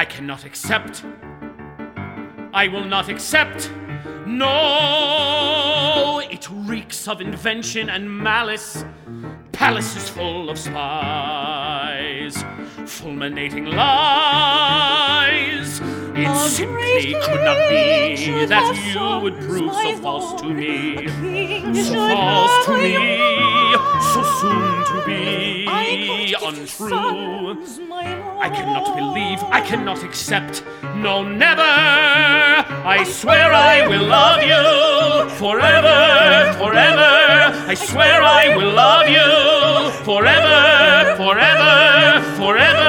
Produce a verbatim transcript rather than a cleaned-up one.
I cannot accept. I will not accept. No, it reeks of invention and malice. Palaces full of spies, fulminating lies. It A simply great could not be king that should you have would prove sons, so my false to lord. me, A king so should false to have me, young. so soon to I be could untrue. sons, my I cannot lord. believe, I cannot accept, no, never. I swear I will love you forever, forever. I swear I will love you forever, forever, forever.